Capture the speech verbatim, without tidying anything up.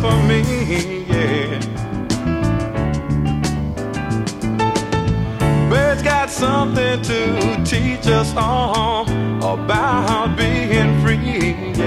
for me, yeah. Birds got something to teach us all about being free,